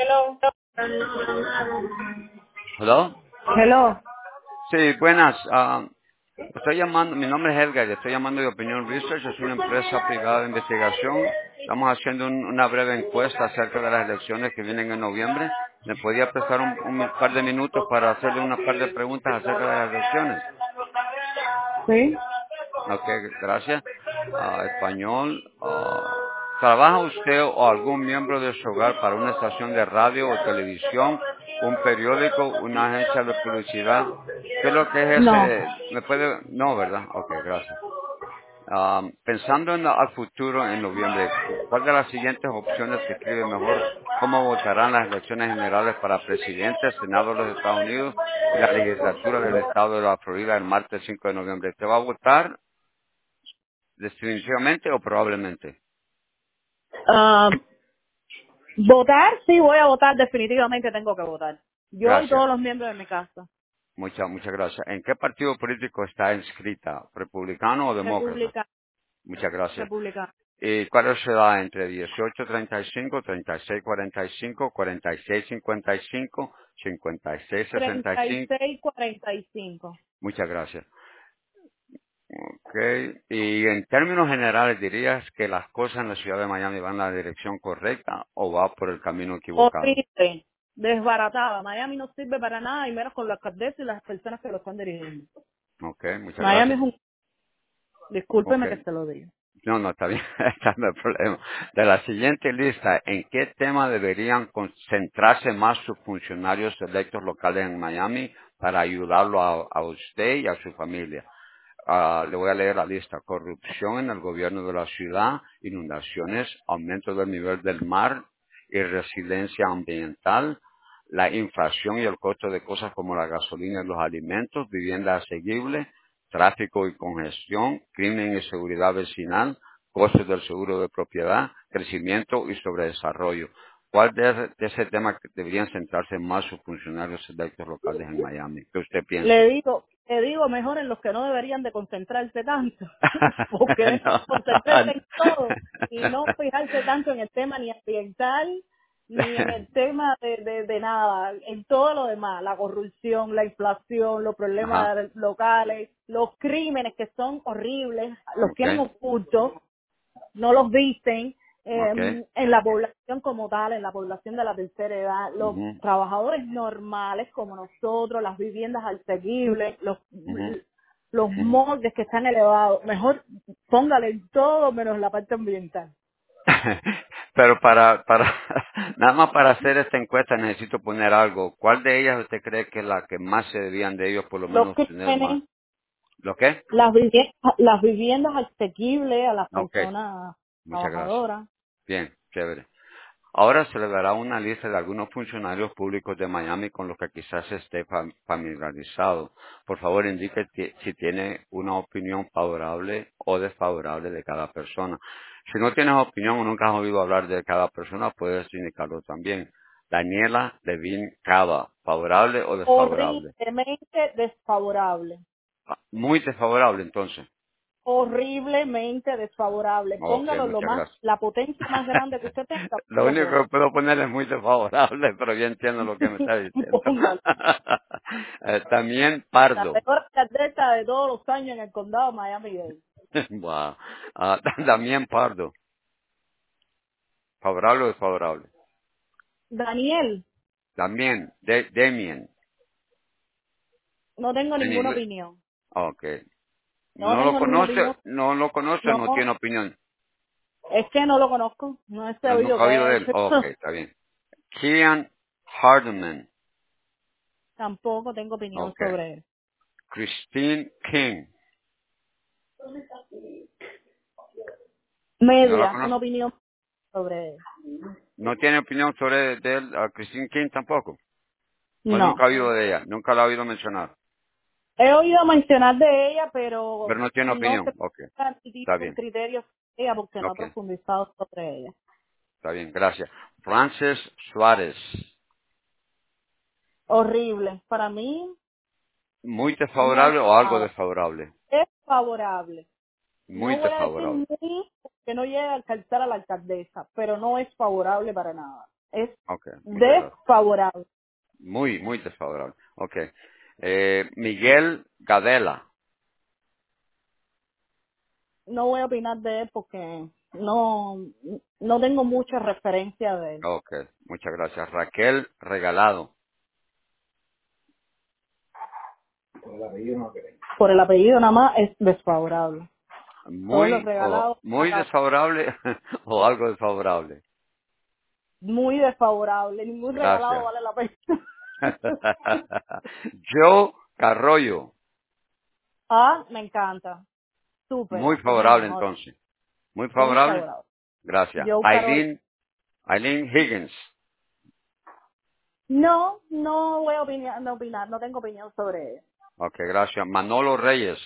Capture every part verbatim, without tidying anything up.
Hello. Hello. Sí, buenas. ah, estoy llamando, mi nombre es Edgar, y estoy llamando de Opinion Research, es una empresa privada de investigación. Estamos haciendo un- una breve encuesta acerca de las elecciones que vienen en noviembre. ¿Me podía prestar un, un par de minutos para hacerle una par de preguntas acerca de las elecciones? Sí. Ok, gracias. Ah, español. ah, ¿Trabaja usted o algún miembro de su hogar para una estación de radio o televisión, un periódico, una agencia de publicidad? ¿Qué es lo que es No. ese? ¿Me puede? No, ¿verdad? Ok, gracias. Ah, pensando en al futuro en noviembre, ¿cuál de las siguientes opciones describe mejor cómo votarán las elecciones generales para presidente, senado de los Estados Unidos y la legislatura del estado de la Florida el martes cinco de noviembre? ¿Te va a votar definitivamente o probablemente? Ah, votar, sí voy a votar, definitivamente tengo que votar. Yo y Gracias. todos los miembros de mi casa. Muchas, muchas gracias. ¿En qué partido político está inscrita? ¿Republicano o demócrata? República, Muchas gracias. República. ¿Y cuál es su edad? ¿Entre dieciocho treinta y cinco, treinta y seis cuarenta y cinco, cuarenta y seis cincuenta y cinco, cincuenta y seis sesenta y treinta y cinco? seis cuarenta y cinco. Muchas gracias. Okay. Y en términos generales, ¿dirías que las cosas en la ciudad de Miami van en la dirección correcta o va por el camino equivocado? Horrible. Desbaratada. Miami no sirve para nada y menos con la alcaldesa y las personas que lo están dirigiendo. Okay, muchas Miami gracias. es un... Discúlpeme que Okay. se lo diga. No, no, está bien, está no hay problema. De la siguiente lista, ¿en qué tema deberían concentrarse más sus funcionarios electos locales en Miami para ayudarlo a, a usted y a su familia? Ah, le voy a leer la lista. Corrupción en el gobierno de la ciudad, inundaciones, aumento del nivel del mar y resiliencia ambiental, la inflación y el costo de cosas como la gasolina y los alimentos, vivienda asequible, tráfico y congestión, crimen y seguridad vecinal, costos del seguro de propiedad, crecimiento y sobredesarrollo. ¿Cuál de, de ese tema que deberían centrarse más sus funcionarios electos locales en Miami? ¿Qué usted piensa? Le digo, le digo mejor en los que no deberían de concentrarse tanto, porque deben No. concentrarse en todo y no fijarse tanto en el tema ni ambiental ni en el tema de, de, de nada, en todo lo demás, la corrupción, la inflación, los Ajá, problemas locales, los crímenes que son horribles, los tienen okay, ocultos, no los visten, okay, eh, en la población como tal, en la población de la tercera edad, los mhm, trabajadores normales como nosotros, las viviendas asequibles, los mhm, los mhm. moldes que están elevados, mejor póngale todo menos la parte ambiental. Pero para, para, nada más para hacer esta encuesta necesito poner algo. ¿Cuál de ellas usted cree que es la que más se debían de ellos por lo Los menos tener más? crímenes, ¿Lo qué? las viviendas, las viviendas asequibles a las Okay, personas muchas gracias. trabajadoras. Bien, chévere. Ahora se le dará una lista de algunos funcionarios públicos de Miami con los que quizás esté fam- familiarizado. Por favor, indique ti- si tiene una opinión favorable o desfavorable de cada persona. Si no tienes opinión o nunca has oído hablar de cada persona, puedes indicarlo también. Daniela Levin Cava, ¿favorable o desfavorable? Horriblemente desfavorable. Ah, muy desfavorable, entonces. Horriblemente desfavorable. Ok, Póngalo lo muchas más, gracias. la potencia más grande que usted tenga, Lo póngalo único por que puedo poner es muy desfavorable, pero yo entiendo lo que me está ahí. diciendo. Póngalo. Eh, también La Pardo. peor alcaldesa de todos los años en el condado de Miami-Dade. Wow. Ah, también Pardo. ¿Favorable o desfavorable? Daniel, También de, Damien. no tengo En ninguna inglés. opinión. Ok. No No lo tengo ninguna conoce, opinión. no lo conoce, No, no tiene opinión. es que no lo conozco. No he Ah, sabido nunca ha qué oído ha de él. hecho. Ok, está bien. Kian Hardeman. Tampoco tengo opinión Ok. sobre él. Christine King. ¿No la Media, una conoce? opinión sobre él. ¿No tiene opinión sobre de él, a Christine King tampoco? O No. nunca ha oído de ella, nunca la ha oído mencionar. He oído mencionar de ella, pero Pero no tiene no opinión. sé Ok, qué está un bien. criterio de ella porque no he Ok, profundizado sobre ella. está bien, gracias. Frances Suárez. Horrible. Para mí, ¿Muy una desfavorable o algo nada. desfavorable? Es favorable. Muy No voy a decir desfavorable. muy que no llegue a alcanzar a la alcaldesa, pero no es favorable para nada. Es Ok, muchas gracias. desfavorable. Muy, muy desfavorable. Ok. Eh, Miguel Gadela. No voy a opinar de él porque no, no tengo mucha referencia de él. Ok, muchas gracias. Raquel Regalado. Por el apellido nada más es desfavorable. Todos los Muy, o regalados, muy ah, desfavorable o algo desfavorable. muy desfavorable. Ningún regalado Gracias. vale la pena. Joe Carroyo. Ah, me encanta. Súper, Muy es el favorable mejor. entonces. Muy Muy favorable. favorable. Gracias. Joe Carol. Eileen, Eileen Higgins. No, no voy a opinar, no opinar, no tengo opinión sobre él. Ok, gracias. Manolo Reyes.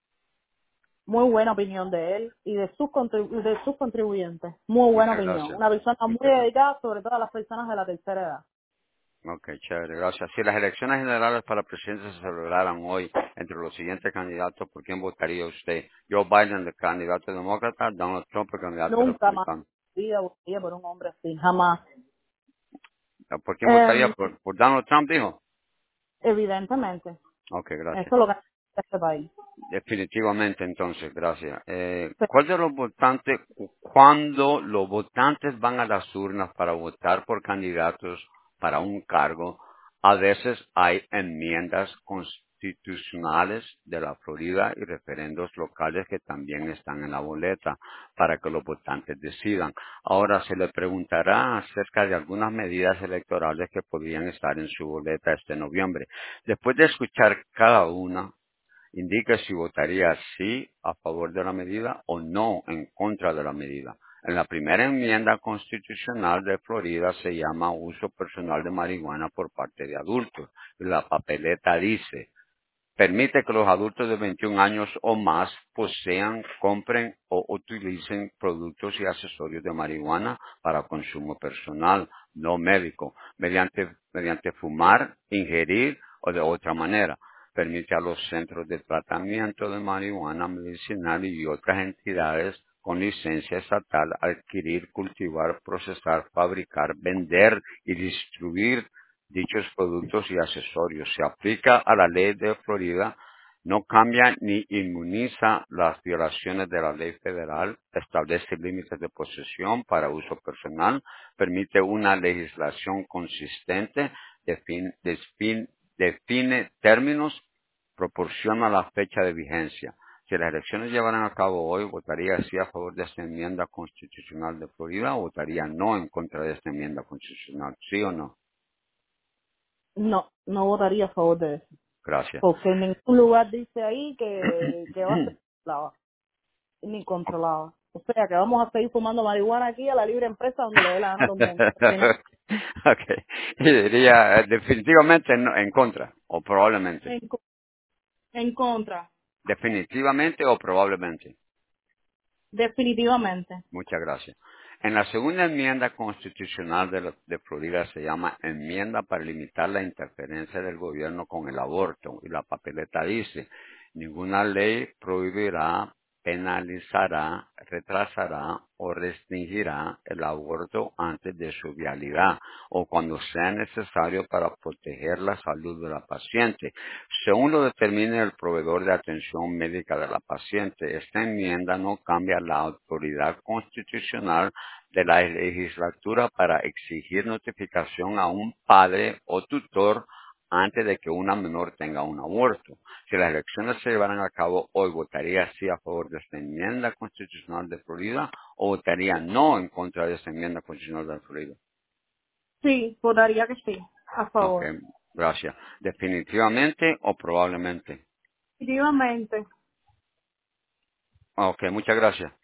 Muy buena opinión de él y de sus contribu- de sus contribuyentes. Muy buena Muchas opinión. gracias. Una persona muy Muchas gracias. dedicada, sobre todo a las personas de la tercera edad. Ok, chévere, gracias. Si las elecciones generales para presidente se celebraran hoy entre los siguientes candidatos, ¿por quién votaría usted? Joe Biden, el candidato demócrata, Donald Trump, el candidato Nunca más republicano. en mi vida votaría por un hombre así, jamás. ¿Por quién votaría? Eh, ¿Por, por Donald Trump, dijo? evidentemente, Ok, eso gracias. es lo que hace este país. Definitivamente, entonces, gracias. Eh, Pero ¿Cuál de los votantes, cu- cuando los votantes van a las urnas para votar por candidatos para un cargo, a veces hay enmiendas constitucionales de la Florida y referendos locales que también están en la boleta para que los votantes decidan? Ahora se le preguntará acerca de algunas medidas electorales que podrían estar en su boleta este noviembre. Después de escuchar cada una, indica si votaría sí a favor de la medida o no en contra de la medida. En la primera enmienda constitucional de Florida se llama uso personal de marihuana por parte de adultos. La papeleta dice: permite que los adultos de veintiún años o más posean, compren o utilicen productos y accesorios de marihuana para consumo personal, no médico, mediante, mediante fumar, ingerir o de otra manera. Permite a los centros de tratamiento de marihuana medicinal y otras entidades con licencia estatal adquirir, cultivar, procesar, fabricar, vender y distribuir dichos productos y accesorios. Se aplica a la ley de Florida, no cambia ni inmuniza las violaciones de la ley federal, establece límites de posesión para uso personal, permite una legislación consistente, define, define, define términos, proporciona la fecha de vigencia. Si las elecciones llevaran a cabo hoy, ¿votaría sí a favor de esta enmienda constitucional de Florida o votaría no en contra de esta enmienda constitucional? ¿Sí o no? no, no votaría a favor de eso. Gracias. Porque en ningún lugar dice ahí que, que va a ser controlada, ni controlada. O sea, que vamos a seguir fumando marihuana aquí a la libre empresa donde le dé la gana a todo el mundo. Que no- Okay. Y diría eh, definitivamente no- en contra, o probablemente. en, co- en contra, Definitivamente o probablemente. definitivamente. Muchas gracias. En la segunda enmienda constitucional de, la- de Florida se llama enmienda para limitar la interferencia del gobierno con el aborto. Y la papeleta dice: ninguna ley prohibirá, penalizará, retrasará o restringirá el aborto antes de su vialidad o cuando sea necesario para proteger la salud de la paciente, según lo determine el proveedor de atención médica de la paciente. Esta enmienda no cambia la autoridad constitucional de la legislatura para exigir notificación a un padre o tutor antes de que una menor tenga un aborto. Si las elecciones se llevaran a cabo hoy, ¿votaría sí a favor de esta enmienda constitucional de Florida o votaría no en contra de esta enmienda constitucional de Florida? Sí, votaría que sí, a Ok, favor. gracias. ¿Definitivamente o probablemente? Definitivamente. Ok, muchas gracias.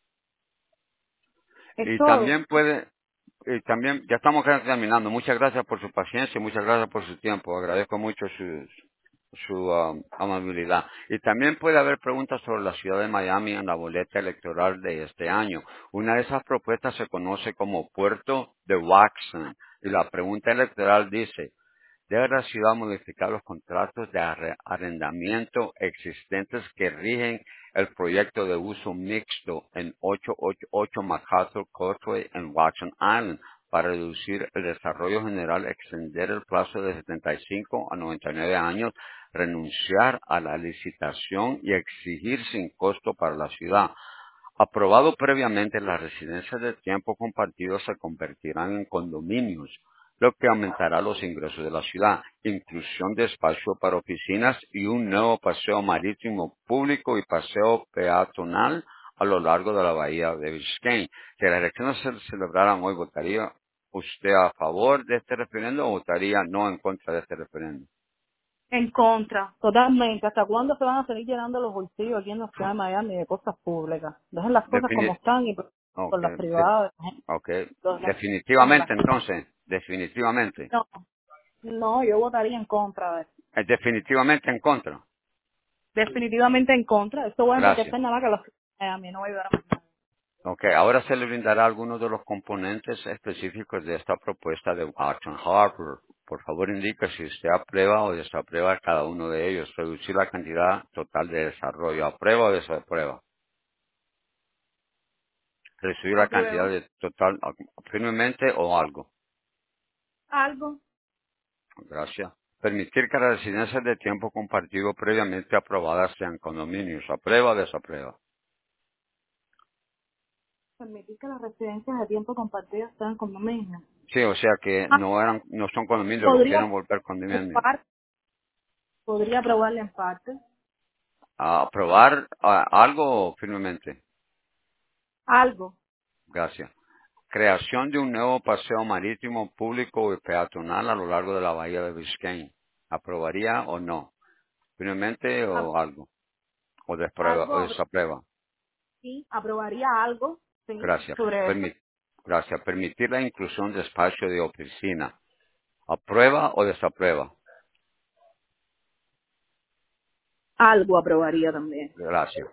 Es Y todo. también puede, y también, ya estamos casi terminando. Muchas gracias por su paciencia y muchas gracias por su tiempo. Agradezco mucho su, su um, amabilidad. Y también puede haber preguntas sobre la ciudad de Miami en la boleta electoral de este año. Una de esas propuestas se conoce como Puerto de Waxman. Y la pregunta electoral dice: ¿debe la ciudad modificar los contratos de arre- arrendamiento existentes que rigen el proyecto de uso mixto en ochocientos ochenta y ocho MacArthur Causeway en Watson Island para reducir el desarrollo general, extender el plazo de setenta y cinco a noventa y nueve años, renunciar a la licitación y exigir sin costo para la ciudad. Aprobado previamente, las residencias de tiempo compartido se convertirán en condominios, lo que aumentará los ingresos de la ciudad, inclusión de espacio para oficinas y un nuevo paseo marítimo público y paseo peatonal a lo largo de la bahía de Biscayne. Si las elecciones se celebraran hoy, ¿votaría usted a favor de este referendo o votaría no en contra de este referendo? En contra, totalmente. ¿Hasta cuándo se van a seguir llenando los bolsillos aquí en la ciudad de Miami de cosas públicas? Dejen las cosas como Defini- están y con las okay, de- privadas, ¿eh? okay. Los- las- como las- Definitivamente entonces, definitivamente, No, no, yo votaría en contra de eso. eh, definitivamente en contra. Definitivamente en contra. Esto va a Gracias. enriquecer nada más que los a mí no va a ayudar a más nadie. Ok, ahora se le brindará algunos de los componentes específicos de esta propuesta de Watson Harbour. Por favor, indique si usted aprueba o desaprueba cada uno de ellos. Reducir la cantidad total de desarrollo. ¿Aprueba o desaprueba? Reducir la cantidad Apruebo. de total firmemente o algo. Algo. Gracias. Permitir que las residencias de tiempo compartido previamente aprobadas sean condominios. ¿Aprueba o desaprueba? Permitir que las residencias de tiempo compartido sean condominios. Sí, o sea que Ah, no eran, no son condominios, los quieren podría, volver en condominios. parte, podría aprobarle en parte. A aprobar ah, algo firmemente. Algo. Gracias. Creación de un nuevo paseo marítimo público y peatonal a lo largo de la bahía de Biscayne. ¿Aprobaría o no? ¿Firmemente A- o algo? ¿O desprueba, o algo, desaprueba? sí, aprobaría algo, sí, Gracias. sobre eso. Permi- Gracias. Permitir la inclusión de espacio de oficina. ¿Aprueba o desaprueba? Algo aprobaría también. Gracias.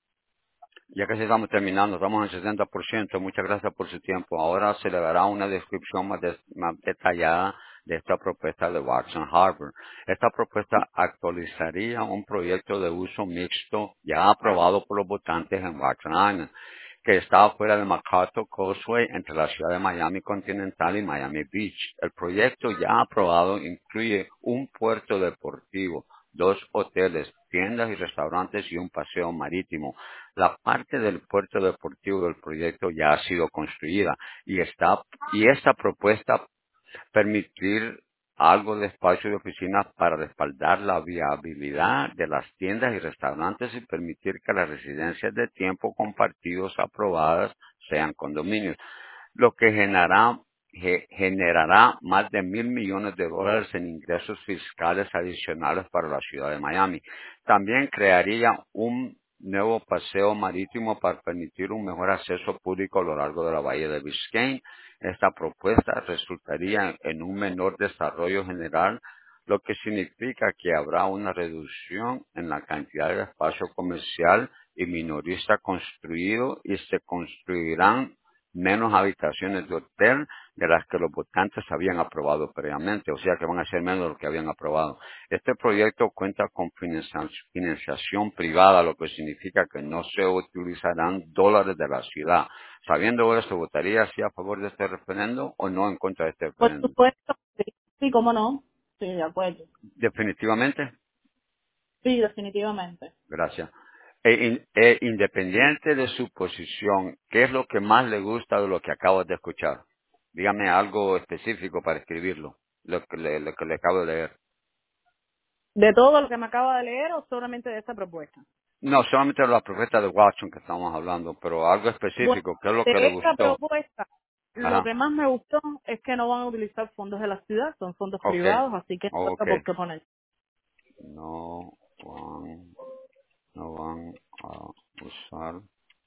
Ya casi estamos terminando, estamos en setenta por ciento. Muchas gracias por su tiempo. Ahora se le dará una descripción más, des- más detallada de esta propuesta de Watson Harbour. Esta propuesta actualizaría un proyecto de uso mixto ya aprobado por los votantes en Watson Island, que está fuera de MacArthur Causeway entre la ciudad de Miami Continental y Miami Beach. El proyecto ya aprobado incluye un puerto deportivo, dos hoteles, tiendas y restaurantes y un paseo marítimo. La parte del puerto deportivo del proyecto ya ha sido construida y está y esta propuesta permitir algo de espacio de oficinas para respaldar la viabilidad de las tiendas y restaurantes y permitir que las residencias de tiempo compartidos aprobadas sean condominios, lo que generará, ge- generará más de mil millones de dólares en ingresos fiscales adicionales para la ciudad de Miami. También crearía un nuevo paseo marítimo para permitir un mejor acceso público a lo largo de la bahía de Biscayne. Esta propuesta resultaría en un menor desarrollo general, lo que significa que habrá una reducción en la cantidad de espacio comercial y minorista construido y se construirán menos habitaciones de hotel de las que los votantes habían aprobado previamente, o sea que van a ser menos de lo que habían aprobado. Este proyecto cuenta con financia- financiación privada, lo que significa que no se utilizarán dólares de la ciudad. Sabiendo esto, ¿votaría sí a favor de este referendo o no en contra de este Por referendo? supuesto, sí, sí, cómo no. Sí, de acuerdo. Definitivamente. Sí, definitivamente. Gracias. E, in- e independiente de su posición, ¿qué es lo que más le gusta de lo que acabo de escuchar? Dígame algo específico para escribirlo, lo que le, lo que le acabo de leer. ¿De todo lo que me acaba de leer o solamente de esta propuesta? No, solamente la propuesta de Watson que estamos hablando, pero algo Bueno, específico, ¿qué es lo que le de esta gustó? propuesta, lo Ajá, que más me gustó es que no van a utilizar fondos de la ciudad, son fondos ok, privados, así que no ok. tengo por qué poner. No van, no van a usar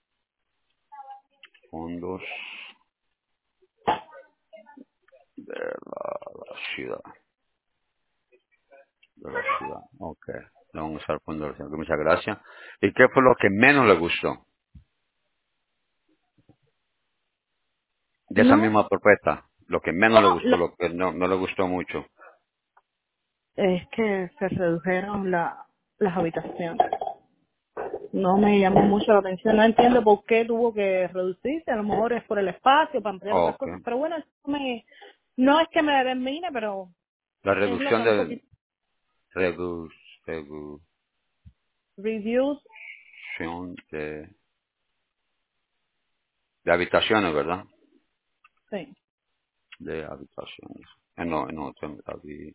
fondos de la, la ciudad. De la ciudad. Ok. Le vamos a usar fondo de la ciudad. Muchas gracias. ¿Y qué fue lo que menos le gustó de esa No, misma propuesta? Lo que menos le bueno, gustó, lo- lo que no, no le gustó mucho. es que se redujeron la, las habitaciones. no me llamó mucho la atención. No entiendo por qué tuvo que reducirse. A lo mejor es por el espacio, para ampliar otras Ok. cosas. Pero bueno, eso me, no es que me determine, pero La es lo que reducción un de, poquito redu- reviews. reducción de, de habitaciones, ¿verdad? Sí. De habitaciones. Eh, no, no, tengo habitación,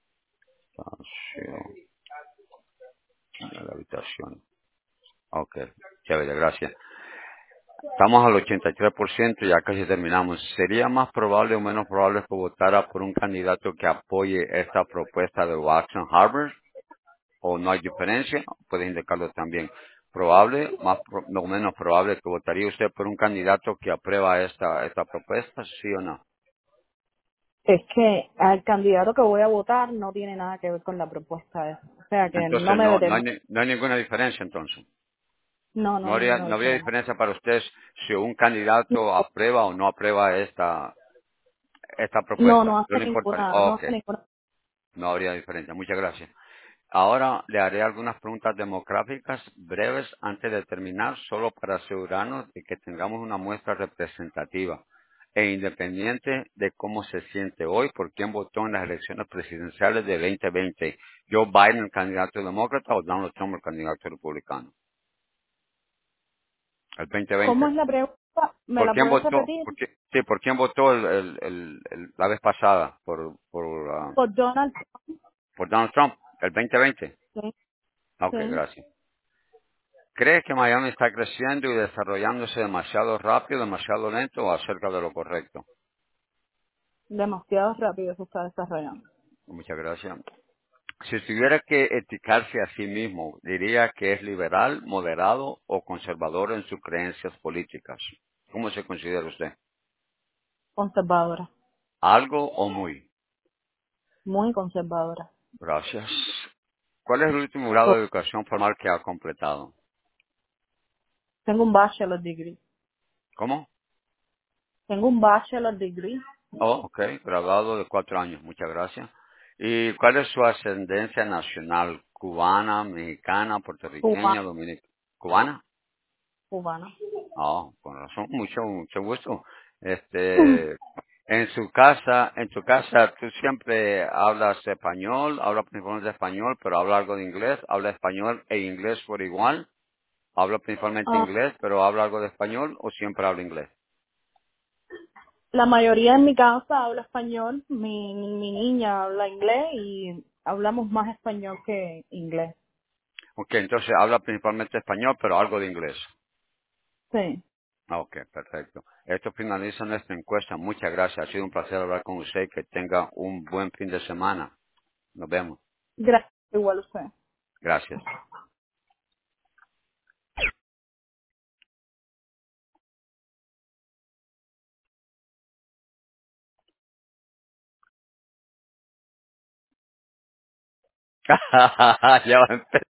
de habitaciones. Ok, chévere, gracias. Estamos al ochenta y tres por ciento, ya casi terminamos. ¿Sería más probable o menos probable que votara por un candidato que apoye esta propuesta de Watson Harvard? ¿O no hay diferencia? Puede indicarlo también. ¿Probable, más pro- o menos probable que votaría usted por un candidato que aprueba esta, esta propuesta? ¿Sí o no? Es que al candidato que voy a votar no tiene nada que ver con la propuesta esa. O sea que no Entonces me no, no, hay, determina. ni- no hay ninguna diferencia entonces. No, no No hay habría, ninguna no habría diferencia. diferencia para usted si un candidato aprueba o no aprueba esta, esta No, no propuesta. No hace le importaría. ninguna, no Ok, hace ninguna. no habría diferencia. Muchas gracias. Ahora le haré algunas preguntas demográficas breves antes de terminar, solo para asegurarnos de que tengamos una muestra representativa e independiente de cómo se siente hoy, por quién votó en las elecciones presidenciales de veinte veinte. Joe Biden, el candidato demócrata, o Donald Trump, el candidato republicano. El ¿Cómo veinte veinte. es la pregunta? ¿Me ¿Por la quién puedes votó? repetir? ¿Por qué- sí, ¿por quién votó el, el- el- el- la vez pasada? Por, por, ah, Por Donald por Donald Trump, el veinte veinte. Trump. Sí, Ok, sí, gracias. ¿Cree que Miami está creciendo y desarrollándose demasiado rápido, demasiado lento o acerca de lo correcto? demasiado rápido se está desarrollando. Muchas gracias. Si tuviera que eticarse a sí mismo, diría que es liberal, moderado o conservador en sus creencias políticas. ¿Cómo se considera usted? Conservadora, ¿Algo o muy? muy conservadora. Gracias. ¿Cuál es el último grado de So, educación formal que ha completado? tengo un bachelor degree. ¿Cómo? Tengo un bachelor degree Oh, ok, graduado de cuatro años, muchas gracias. ¿Y cuál es su ascendencia nacional? ¿Cubana, mexicana, puertorriqueña, cubana, dominicana? ¿Cubana? cubana. Oh, con razón, mucho, mucho gusto. Este, en su casa, en tu casa, ¿tú siempre hablas español, hablas principalmente español, pero habla algo de inglés? ¿Habla español e inglés por igual? ¿Habla principalmente Ah, inglés, pero habla algo de español o siempre habla inglés? la mayoría en mi casa habla español. Mi, mi niña habla inglés y hablamos más español que inglés. Ok, entonces habla principalmente español, pero algo de inglés. Sí. Ah, ok, perfecto. Esto finaliza nuestra encuesta. Muchas gracias. Ha sido un placer hablar con usted. Que tenga un buen fin de semana. Nos vemos. Gracias, igual usted. Gracias. Ya va a empezar.